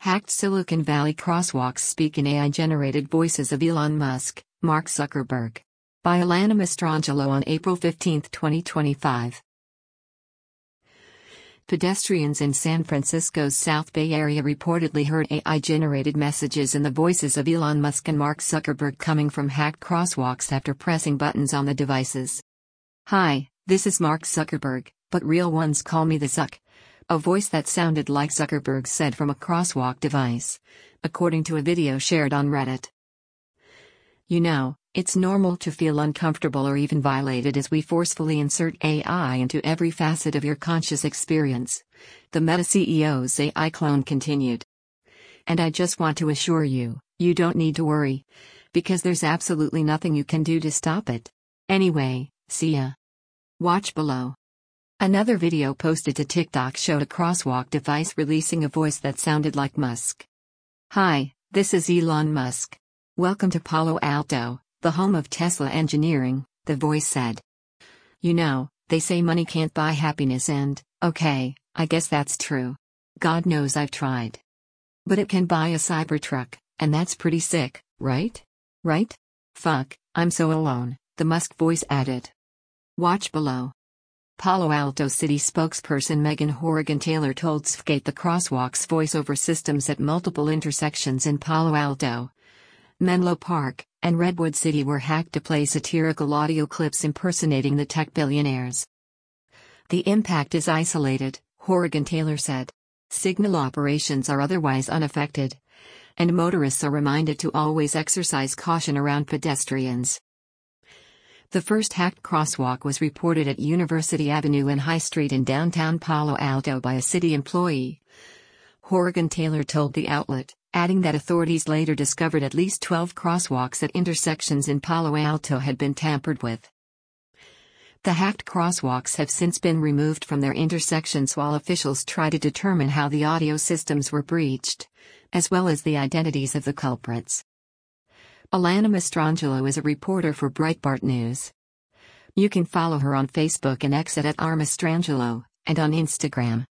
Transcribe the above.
Hacked Silicon Valley crosswalks speak in AI-generated voices of Elon Musk, Mark Zuckerberg. By Alana Mastrangelo on April 15, 2025. Pedestrians in San Francisco's South Bay Area reportedly heard AI-generated messages in the voices of Elon Musk and Mark Zuckerberg coming from hacked crosswalks after pressing buttons on the devices. "Hi, this is Mark Zuckerberg, but real ones call me the Zuck." A voice that sounded like Zuckerberg said from a crosswalk device, according to a video shared on Reddit. "You know, it's normal to feel uncomfortable or even violated as we forcefully insert AI into every facet of your conscious experience," the Meta CEO's AI clone continued. "And I just want to assure you, you don't need to worry. Because there's absolutely nothing you can do to stop it. Anyway, see ya. Watch below." Another video posted to TikTok showed a crosswalk device releasing a voice that sounded like Musk. "Hi, this is Elon Musk. Welcome to Palo Alto, the home of Tesla engineering," the voice said. "You know, they say money can't buy happiness and, okay, I guess that's true. God knows I've tried. But it can buy a Cybertruck, and that's pretty sick, right? Right? Fuck, I'm so alone," the Musk voice added. Watch below. Palo Alto City spokesperson Megan Horrigan-Taylor told Sfgate the crosswalk's voiceover systems at multiple intersections in Palo Alto, Menlo Park, and Redwood City were hacked to play satirical audio clips impersonating the tech billionaires. "The impact is isolated," Horrigan-Taylor said. "Signal operations are otherwise unaffected. And motorists are reminded to always exercise caution around pedestrians." The first hacked crosswalk was reported at University Avenue and High Street in downtown Palo Alto by a city employee, Horrigan-Taylor told the outlet, adding that authorities later discovered at least 12 crosswalks at intersections in Palo Alto had been tampered with. The hacked crosswalks have since been removed from their intersections while officials try to determine how the audio systems were breached, as well as the identities of the culprits. Alana Mastrangelo is a reporter for Breitbart News. You can follow her on Facebook and X at @rmastrangelo, and on Instagram.